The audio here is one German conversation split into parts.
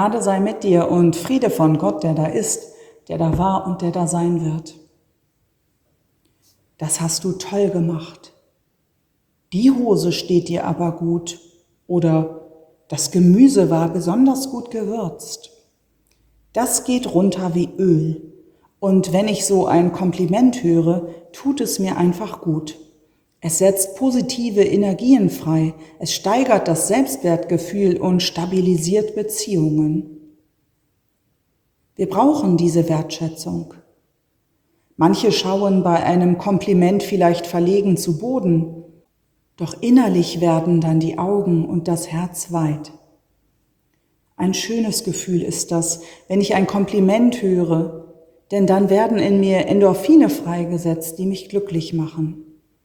Gnade sei mit dir und Friede von Gott, der da ist, der da war und der da sein wird. Das hast du toll gemacht. Die Hose steht dir aber gut. Oder das Gemüse war besonders gut gewürzt. Das geht runter wie Öl. Und wenn ich so ein Kompliment höre, tut es mir einfach gut. Es setzt positive Energien frei, es steigert das Selbstwertgefühl und stabilisiert Beziehungen. Wir brauchen diese Wertschätzung. Manche schauen bei einem Kompliment vielleicht verlegen zu Boden, doch innerlich werden dann die Augen und das Herz weit. Ein schönes Gefühl ist das, wenn ich ein Kompliment höre, denn dann werden in mir Endorphine freigesetzt, die mich glücklich machen.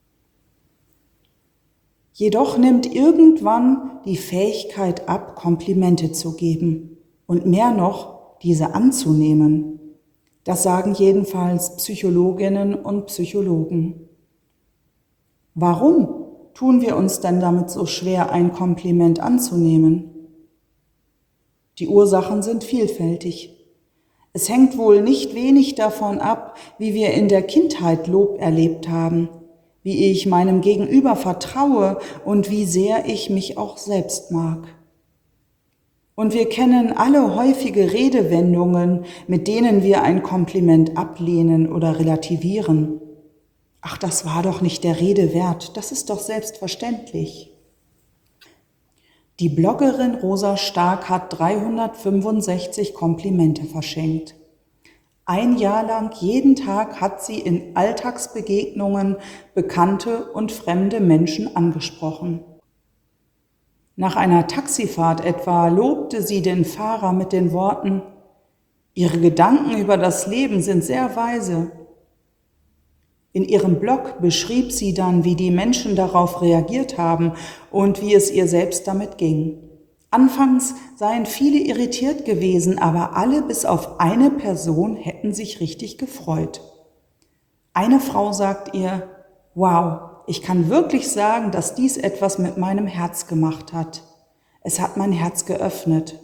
Jedoch nimmt irgendwann die Fähigkeit ab, Komplimente zu geben und mehr noch, diese anzunehmen. Das sagen jedenfalls Psychologinnen und Psychologen. Warum tun wir uns denn damit so schwer, ein Kompliment anzunehmen? Die Ursachen sind vielfältig. Es hängt wohl nicht wenig davon ab, wie wir in der Kindheit Lob erlebt haben, wie ich meinem Gegenüber vertraue und wie sehr ich mich auch selbst mag. Und wir kennen alle häufige Redewendungen, mit denen wir ein Kompliment ablehnen oder relativieren. Ach, das war doch nicht der Rede wert, das ist doch selbstverständlich. Die Bloggerin Rosa Stark hat 365 Komplimente verschenkt. Ein Jahr lang, jeden Tag hat sie in Alltagsbegegnungen bekannte und fremde Menschen angesprochen. Nach einer Taxifahrt etwa lobte sie den Fahrer mit den Worten: Ihre Gedanken über das Leben sind sehr weise. In ihrem Blog beschrieb sie dann, wie die Menschen darauf reagiert haben und wie es ihr selbst damit ging. Anfangs seien viele irritiert gewesen, aber alle bis auf eine Person hätten sich richtig gefreut. Eine Frau sagt ihr: Wow, ich kann wirklich sagen, dass dies etwas mit meinem Herz gemacht hat. Es hat mein Herz geöffnet.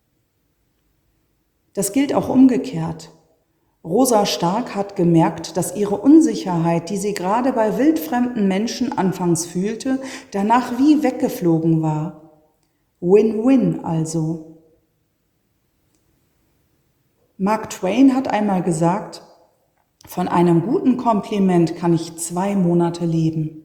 Das gilt auch umgekehrt. Rosa Stark hat gemerkt, dass ihre Unsicherheit, die sie gerade bei wildfremden Menschen anfangs fühlte, danach wie weggeflogen war. Win-win also. Mark Twain hat einmal gesagt: Von einem guten Kompliment kann ich 2 Monate leben.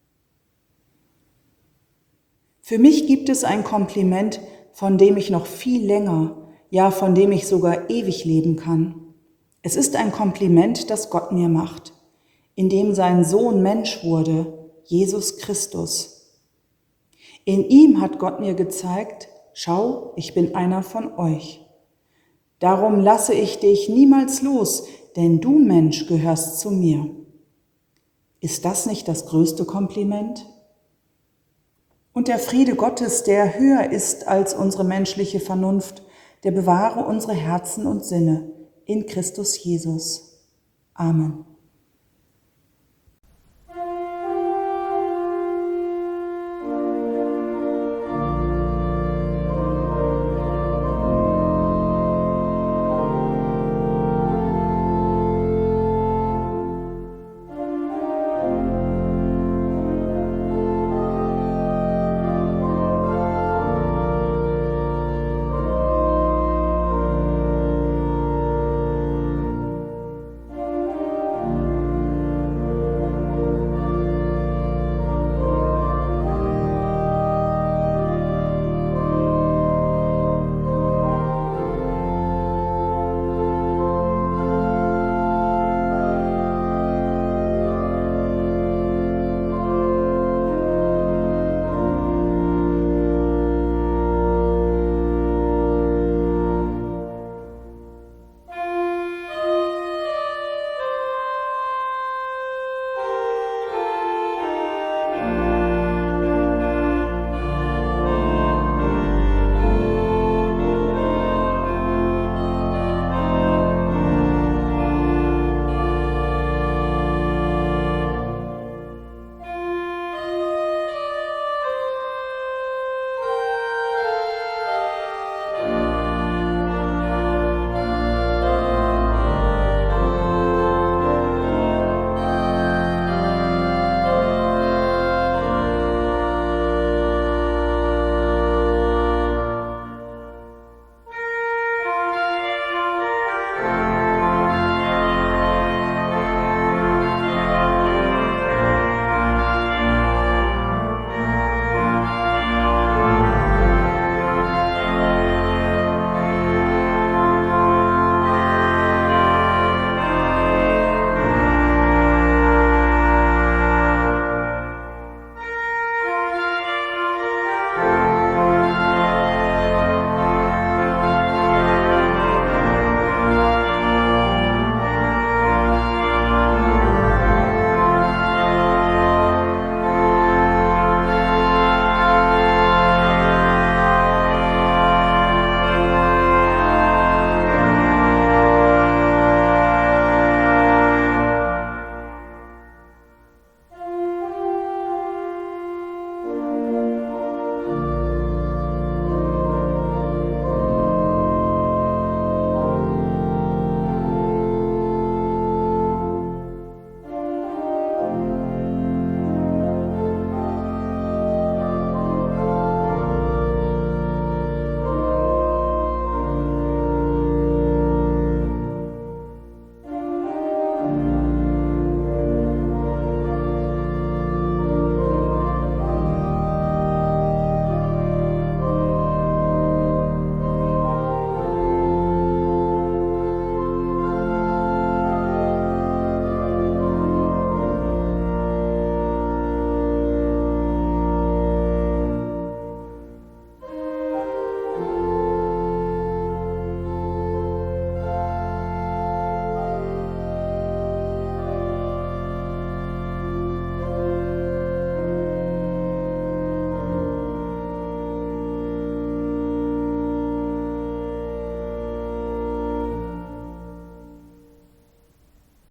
Für mich gibt es ein Kompliment, von dem ich noch viel länger, ja von dem ich sogar ewig leben kann. Es ist ein Kompliment, das Gott mir macht, in dem sein Sohn Mensch wurde, Jesus Christus. In ihm hat Gott mir gezeigt: Schau, ich bin einer von euch. Darum lasse ich dich niemals los, denn du, Mensch, gehörst zu mir. Ist das nicht das größte Kompliment? Und der Friede Gottes, der höher ist als unsere menschliche Vernunft, der bewahre unsere Herzen und Sinne in Christus Jesus. Amen.